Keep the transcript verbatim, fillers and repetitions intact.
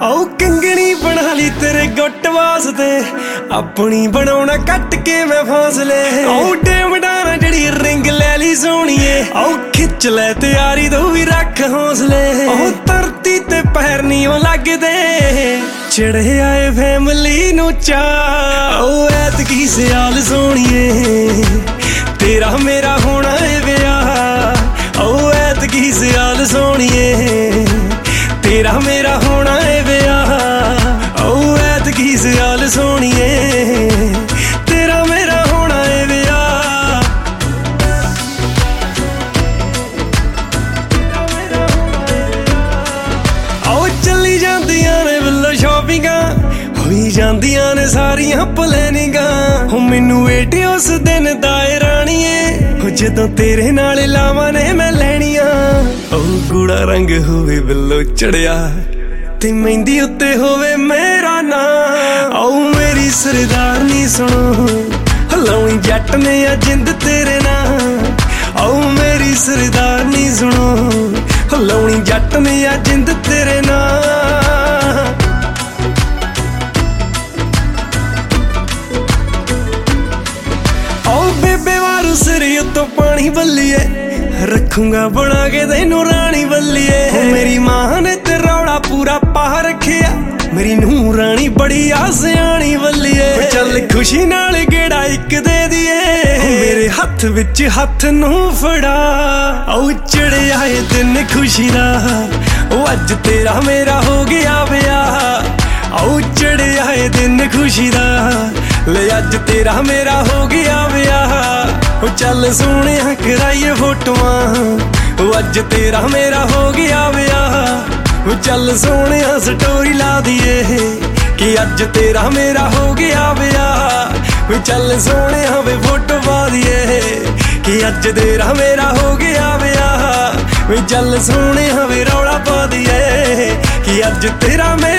ओ कंगनी बना ली तेरे गुट वास्ते अपनी बनाउणा कट के मैं फासले ओ डेमडाना जड़ी रिंग ले ली सोहणीए ओ खिच ले तैयारी तू भी रख हौसले ओ धरती ते पैर नी लगदे चढ़े आए फैमिली नू चा ओ ऐतकी सियाल सोहणीए तेरा मेरा होना है विआह ओ ऐतकी सियाल सोहणीए तेरा मेरा होना है विआह ओ ऐतकी सियाल सोहणीए तेरा मेरा होना है विआह आओ चली जांदियां ने बिल्लो शॉपिंगां होई जांदियां ने सारियां प्लैनिंगां हो मैनू वेट उस दिन दा राणीए हो जदों तेरे नाल लावां ने मैं लैणियां ओ गूड़ा रंग होवे बिल्लो चढ़िया ते मेहंदी उत्ते होवे मेरा नाम आओ मेरी सरदारनी सुनो लाउणी जट ने आ जिंद तेरे नाम आओ मेरी सरदारनी सुनो लाउणी जट ने आ जिंद तेरे नाम आओ बेबे वारू सिर उत्तों पानी बल्लिए रखूंगा बना के तेनू रानी बल्लिए मेरी मां ने ते रौला पूरा पा रखिया मेरी नूं रानी बड़ी आसियानी बल्लिए चल खुशी नाल गेड़ा इक दे दिए मेरे हथ विच हथ नूं फड़ा ओ चढ़े आए दिन खुशी दा ओ अज तेरा मेरा हो गया विआह ओ चढ़े आए दिन खुशी दा ले अज तेरा मेरा हो गया विआह ओ चल सोहणिया कराइए फोटोआं ओ अज तेरा मेरा हो गया विआह ओ चल सोहणिया स्टोरी ला दिए कि अज तेरा मेरा हो गया विआह ओ चल सोहणिया वे फोटो पा दिए कि अज तेरा मेरा हो गया विआह ओ चल सोहणिया वे रौला पा दिए कि अज तेरा